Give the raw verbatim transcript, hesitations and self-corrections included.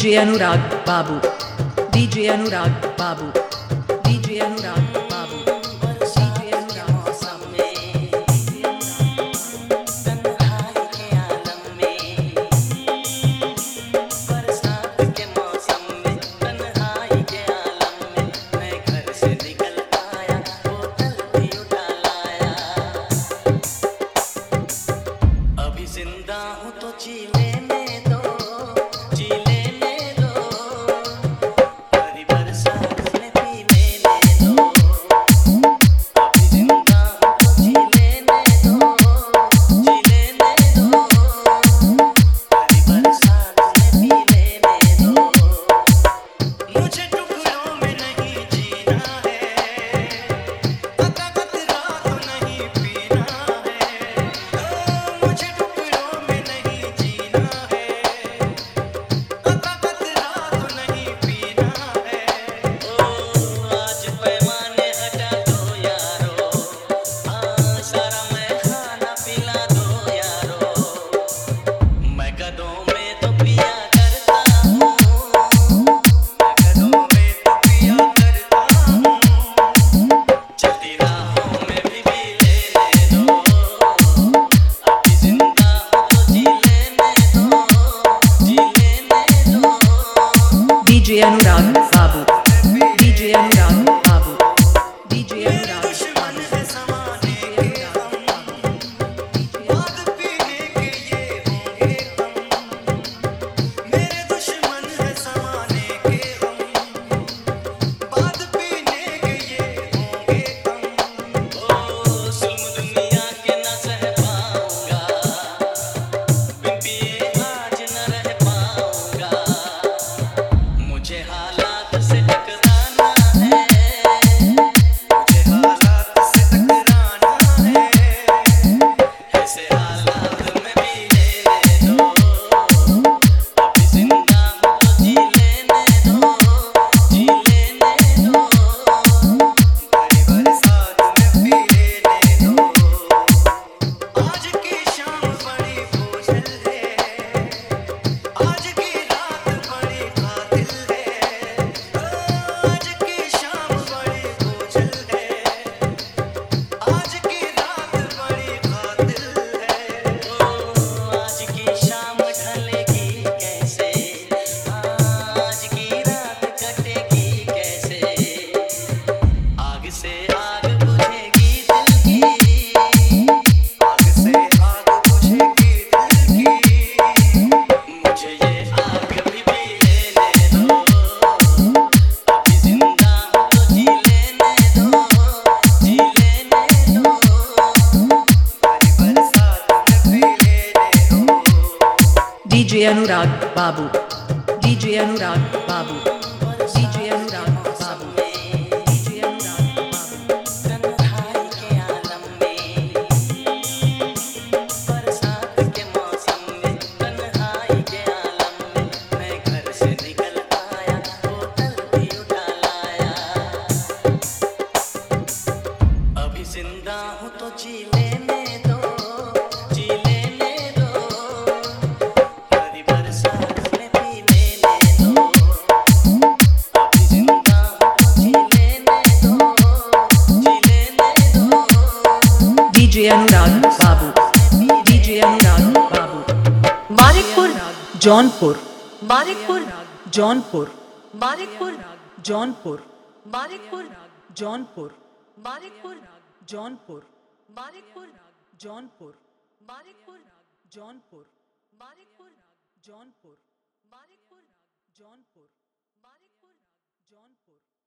DJ Anurag Babu, DJ Anurag Babu, DJ Anurag Babu, DJ Anurag Babu. तन्हाई के आलम में, बरसात के मौसम में, तन्हाई के आलम में मैं घर से निकल आया, बोतल भी उठा लाया। अभी जिंदा हूँ तो जी लेने दो, जी लेने दो, भरी बरसात में पी लेने दो। अभी जिंदा हूँ तो जी लेने दो, जी लेने दो, भरी बरसात में पी लेने दो। मुझे टुकड़ों में नहीं जीना है, अता कतरा तो नहीं पीना है। ओ मुझे टुकड़ों में नहीं जीना है, अता कतरा तो नहीं पीना है। ओ आज पैमाने हटा दो यारो, हाँ सारा मैं खाना पिला दो यारो। मैं कदों में तो पिया करता हूँ, मैं कदों में तो पिया करता हूँ। चलती राहों में भी पी लेने दो, अभी जिंदा हूँ तो जी लेने दो, जी लेने दो। DJ Anurag Babu, DJ Anurag Babu, DJ मेरे अनुराग दुश्मन बाबू, है ज़माने डीजे के अनुराग हम, बाबू। बाद पीने के ये होंगे हम। मेरे दुश्मन है ज़माने के हम, बाद पीने के ये होंगे हम। ओ जुल्म दुनिया के न सह पाऊंगा, बिन पिए आज न रह पाऊंगा। मुझे हालात से टकराना है, मुझे हालात से टकराना है। ऐसे हालात में भी लेने दो, अभी जिंदा हूँ तो जी लेने दो, जी लेने दो, भरी बरसात में पी लेने दो। आज की शाम बड़ी बोझल है, आज की रात बड़ी कातिल है। आज की शाम बड़ी बोझल है, आज की रात बड़ी कातिल है। ओ आज की शाम ढलेगी कैसे, आज की रात कटेगी कैसे। आग से आग बुझेगी दिल की, आग से आग बुझेगी दिल की। मुझे ये आग भी पी लेने दो, अभी जिंदा हूँ तो जी लेने दो, जी लेने दो, भरी बरसात में पी लेने दो। DJ Anurag Babu, DJ Anurag Babu, DJ Anurag Babu, DJ Anurag Babu. तन्हाई के आलम में, बरसात के मौसम में, तन्हाई के आलम में मैं घर से निकल आया, बोतल भी उठा लाया। अभी जिंदा हूँ तो जी लेने दो, जी लेने दो, भरी बरसात में पी लेने दो। अभी जिंदा हूँ तो जी लेने दो, जी लेने दो। DJ Anurag Babu, DJ Anurag Babu. मानिकपुर जौनपुर, मानिकपुर जौनपुर, मानिकपुर जौनपुर, मानिकपुर जौनपुर, मानिकपुर जौनपुर, मानिकपुर जौनपुर, मानिकपुर जौनपुर, मानिकपुर जौनपुर, मानिकपुर जौनपुर, मानिकपुर जौनपुर।